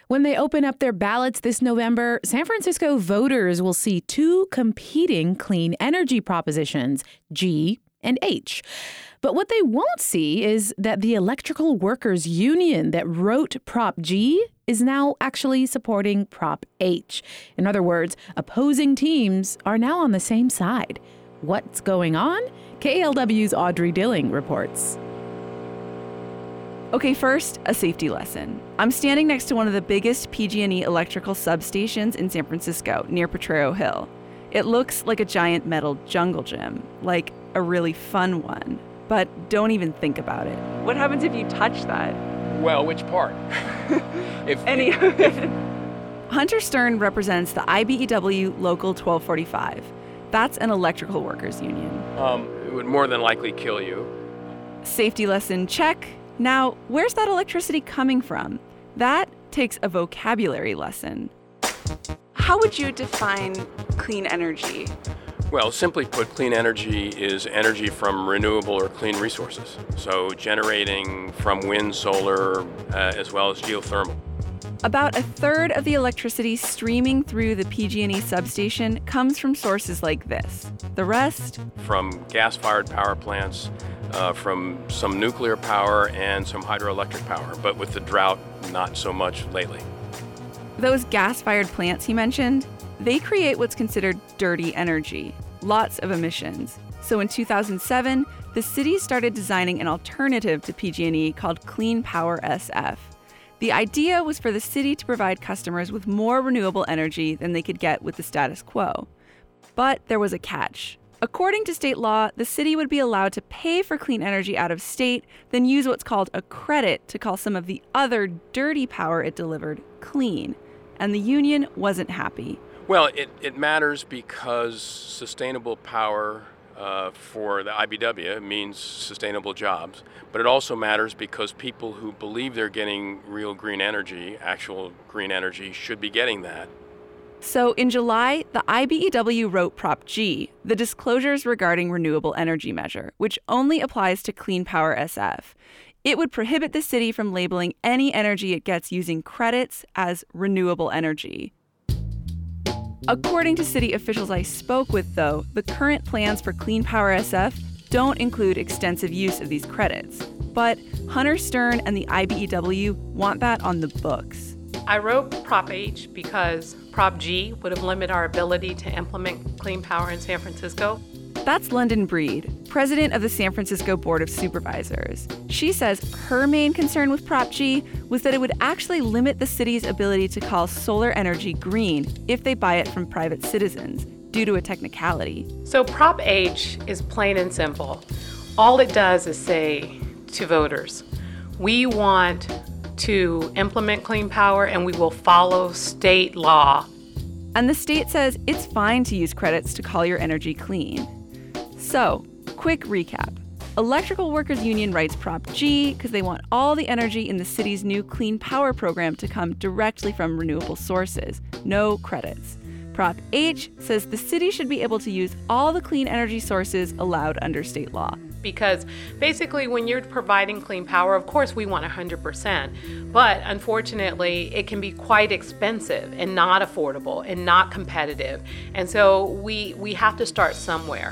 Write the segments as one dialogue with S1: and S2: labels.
S1: When they open up their ballots this November, San Francisco voters will see two competing clean energy propositions, G and H. But what they won't see is that the electrical workers union that wrote Prop G is now actually supporting Prop H. In other words, opposing teams are now on the same side. What's going on? KALW's Audrey Dilling reports.
S2: Okay, first, a safety lesson. I'm standing next to one of the biggest PG&E electrical substations in San Francisco, near Potrero Hill. It looks like a giant metal jungle gym, like a really fun one. But don't even think about it. What happens if you touch that?
S3: Well, which part?
S2: Any of it. Hunter Stern represents the IBEW Local 1245. That's an electrical workers union.
S3: It would more than likely kill you.
S2: Safety lesson check. Now, where's that electricity coming from? That takes a vocabulary lesson. How would you define clean energy?
S3: Well, simply put, clean energy is energy from renewable or clean resources. So generating from wind, solar, as well as geothermal.
S2: About a third of the electricity streaming through the PG&E substation comes from sources like this. The rest?
S3: From gas-fired power plants, from some nuclear power and some hydroelectric power, but with the drought, not so much lately.
S2: Those gas-fired plants he mentioned, they create what's considered dirty energy, lots of emissions. So in 2007, the city started designing an alternative to PG&E called Clean Power SF. The idea was for the city to provide customers with more renewable energy than they could get with the status quo. But there was a catch. According to state law, the city would be allowed to pay for clean energy out of state, then use what's called a credit to call some of the other dirty power it delivered clean. And the union wasn't happy.
S3: Well, it matters because sustainable power for the IBEW means sustainable jobs, but it also matters because people who believe they're getting real green energy, actual green energy, should be getting that.
S2: So in July, the IBEW wrote Prop G, the disclosures regarding renewable energy measure, which only applies to Clean Power SF. It would prohibit the city from labeling any energy it gets using credits as renewable energy. According to city officials I spoke with, though, the current plans for Clean Power SF don't include extensive use of these credits. But Hunter Stern and the IBEW want that on the books.
S4: I wrote Prop H because Prop G would have limited our ability to implement clean power in San Francisco.
S2: That's London Breed, president of the San Francisco Board of Supervisors. She says her main concern with Prop G was that it would actually limit the city's ability to call solar energy green if they buy it from private citizens, due to a technicality.
S4: So Prop H is plain and simple. All it does is say to voters, we want to implement clean power and we will follow state law.
S2: And the state says it's fine to use credits to call your energy clean. So, quick recap. Electrical Workers Union writes Prop G because they want all the energy in the city's new clean power program to come directly from renewable sources, no credits. Prop H says the city should be able to use all the clean energy sources allowed under state law.
S4: Because basically when you're providing clean power, of course we want 100%, but unfortunately it can be quite expensive and not affordable and not competitive. And so we have to start somewhere.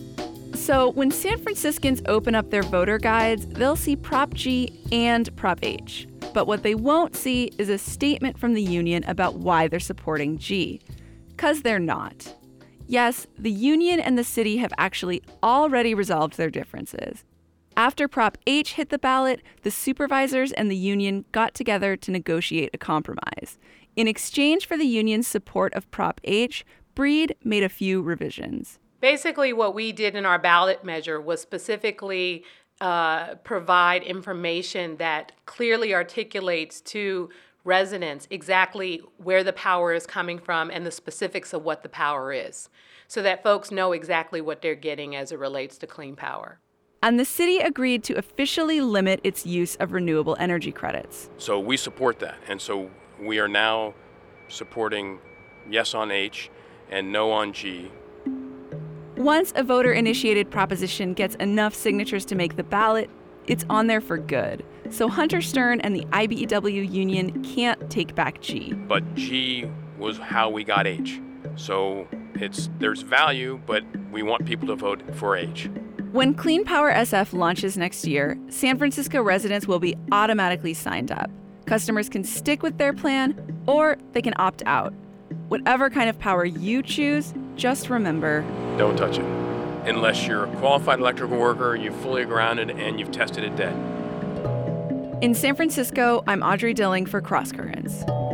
S2: So when San Franciscans open up their voter guides, they'll see Prop G and Prop H. But what they won't see is a statement from the union about why they're supporting G. 'Cause they're not. Yes, the union and the city have actually already resolved their differences. After Prop H hit the ballot, the supervisors and the union got together to negotiate a compromise. In exchange for the union's support of Prop H, Breed made a few revisions.
S4: Basically, what we did in our ballot measure was specifically provide information that clearly articulates to residents exactly where the power is coming from and the specifics of what the power is, so that folks know exactly what they're getting as it relates to clean power.
S2: And the city agreed to officially limit its use of renewable energy credits.
S3: So we support that. And so we are now supporting yes on H and no on G.
S2: Once a voter-initiated proposition gets enough signatures to make the ballot, it's on there for good. So Hunter Stern and the IBEW union can't take back G.
S3: But G was how we got H. So there's value, but we want people to vote for H.
S2: When Clean Power SF launches next year, San Francisco residents will be automatically signed up. Customers can stick with their plan, or they can opt out. Whatever kind of power you choose, just remember,
S3: don't touch it. Unless you're a qualified electrical worker, you're fully grounded, and you've tested it dead.
S2: In San Francisco, I'm Audrey Dilling for Cross Currents.